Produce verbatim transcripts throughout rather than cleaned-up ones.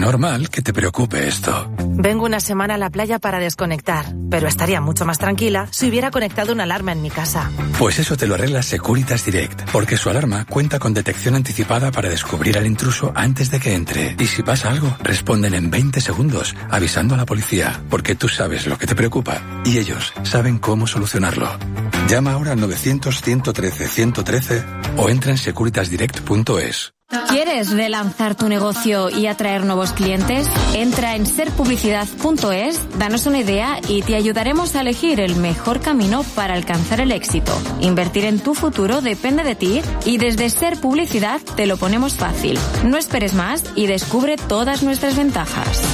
normal que te preocupe esto. Vengo una semana a la playa para desconectar, pero estaría mucho más tranquila si hubiera conectado una alarma en mi casa. Pues eso te lo arregla Securitas Direct, porque su alarma cuenta con detección anticipada para descubrir al intruso antes de que entre. Y si pasa algo, responden en veinte segundos, avisando a la policía, porque tú sabes lo que te preocupa y ellos saben cómo solucionarlo. Llama ahora al novecientos, ciento trece, ciento trece o entra en securitas direct punto es. ¿Quieres relanzar tu negocio y atraer nuevos clientes? Entra en ser publicidad punto es, danos una idea y te ayudaremos a elegir el mejor camino para alcanzar el éxito. Invertir en tu futuro depende de ti y desde Ser Publicidad te lo ponemos fácil. No esperes más y descubre todas nuestras ventajas.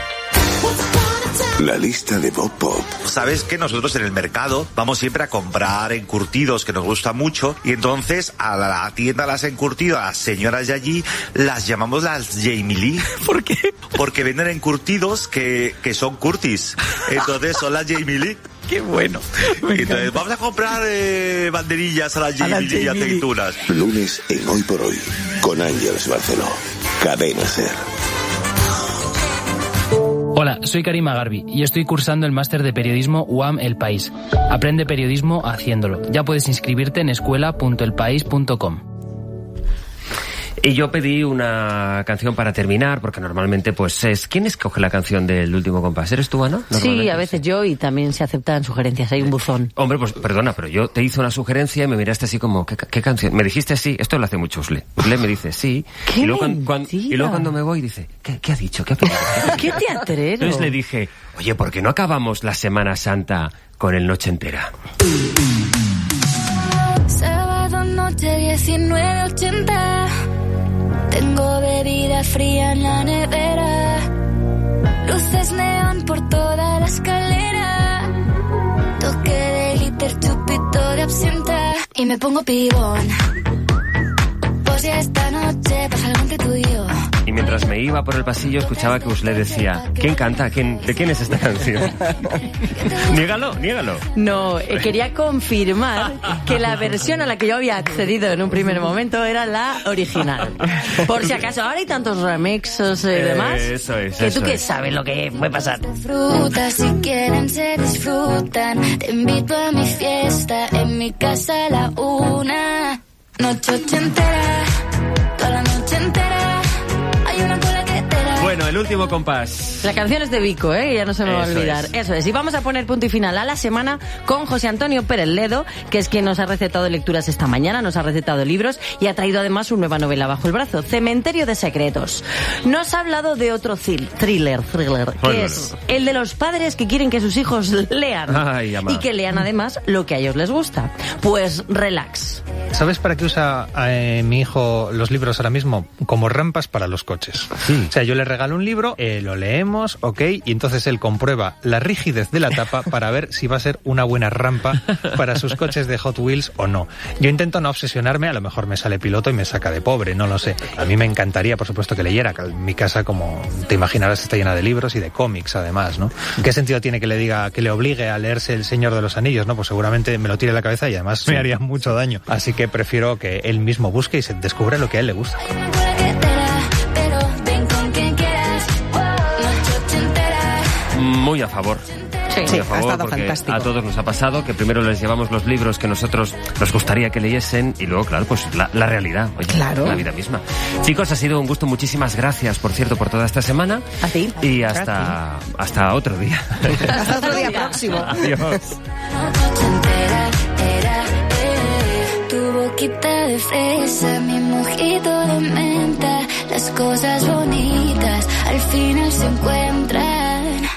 La lista de Bob Pop. Sabes que nosotros en el mercado vamos siempre a comprar encurtidos que nos gusta mucho y entonces a la tienda las encurtidos, a las señoras de allí, las llamamos las Jamie Lee. ¿Por qué? Porque venden encurtidos que, que son Curtis. Entonces son las Jamie Lee. Qué bueno. Entonces encanta. Vamos a comprar eh, banderillas a las Jamie Lee y aceitunas. Lunes en Hoy por Hoy con Ángeles Barceló. Cadena Ser. Hola, soy Karim Agarbi y estoy cursando el máster de periodismo U A M El País. Aprende periodismo haciéndolo. Ya puedes inscribirte en escuela punto el país punto com. Y yo pedí una canción para terminar, porque normalmente pues es... ¿Quién escoge la canción del último compás? ¿Eres tú, Ana? Sí, a veces yo, y también se aceptan sugerencias, hay un buzón. Hombre, pues perdona, pero yo te hice una sugerencia y me miraste así como, ¿qué, qué canción? Me dijiste así, esto lo hace mucho Usle. Usle me dice sí, ¿Qué y luego, cuando, cuando, y luego cuando me voy dice, ¿qué, qué ha dicho? ¿Qué ha pedido? ¿Qué teatrero? Entonces le dije, oye, ¿por qué no acabamos la Semana Santa con el Noche Entera? Sábado noche diecinueve ochenta. Tengo bebida fría en la nevera, luces neón por toda la escalera, toque de glitter, chupito de absenta y me pongo pibón. Pues ya esta noche pasa algo entre tú y yo. Y mientras me iba por el pasillo escuchaba que Usle decía, ¿quién canta? ¿Quién, ¿De quién es esta canción? Niégalo, niégalo. No, eh, quería confirmar que la versión a la que yo había accedido en un primer momento era la original. Por si acaso, ahora hay tantos remixes y eh, demás. Eso es, que eso tú que es. sabes lo que puede pasar. Frutas si quieren se disfrutan. Te invito a mi fiesta en mi casa a la una. Noche ochentera, toda la noche entera. Hay una cola que te da. Bueno, el último compás. La canción es de Vico, ¿eh? Ya no se me va a Eso olvidar. es. Eso es. Y vamos a poner punto y final a la semana con José Antonio Pérez Ledo, que es quien nos ha recetado lecturas esta mañana, nos ha recetado libros y ha traído además su nueva novela bajo el brazo, Cementerio de Secretos. Nos ha hablado de otro thil- thriller, thriller, que Bueno. es el de los padres que quieren que sus hijos lean. Ay, ama. Y que lean además lo que a ellos les gusta. Pues relax. ¿Sabes para qué usa eh, mi hijo los libros ahora mismo? Como rampas para los coches. Sí. O sea, yo le regalo un libro, eh, lo leemos, ok, y entonces él comprueba la rigidez de la tapa para ver si va a ser una buena rampa para sus coches de Hot Wheels o no. Yo intento no obsesionarme, a lo mejor me sale piloto y me saca de pobre, no lo sé. A mí me encantaría, por supuesto, que leyera, que mi casa, como te imaginarás, está llena de libros y de cómics, además, ¿no? ¿Qué sentido tiene que le diga, que le obligue a leerse El Señor de los Anillos, no? Pues seguramente me lo tire a la cabeza y además sí. me haría mucho daño. Así que prefiero que él mismo busque y se descubra lo que a él le gusta. Muy a favor. Sí, Muy sí, a favor, ha estado porque fantástico. a todos nos ha pasado que primero les llevamos los libros que nosotros nos gustaría que leyesen y luego, claro, pues la, la realidad, oye, Claro. la vida misma. Chicos, ha sido un gusto, muchísimas gracias, por cierto, por toda esta semana. A ti. Y hasta, hasta otro día. Hasta otro día próximo. Adiós. Tu boquita de fresa, mi mojito de menta, las cosas bonitas al final se encuentran.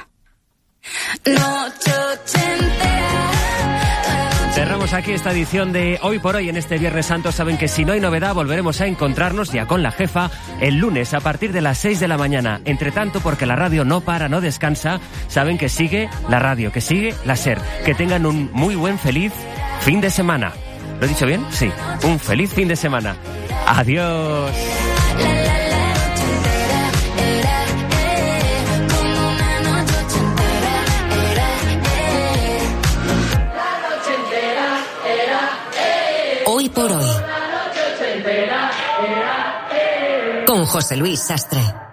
Noche ochentera. Cerramos aquí esta edición de Hoy por Hoy en este Viernes Santo. Saben que si no hay novedad volveremos a encontrarnos ya con la jefa el lunes a partir de las seis de la mañana. Entre tanto, porque la radio no para, no descansa, saben que sigue la radio, que sigue la SER. Que tengan un muy buen, feliz fin de semana. ¿Lo he dicho bien? Sí. Un feliz fin de semana. Adiós. Hoy por Hoy. Con José Luis Sastre.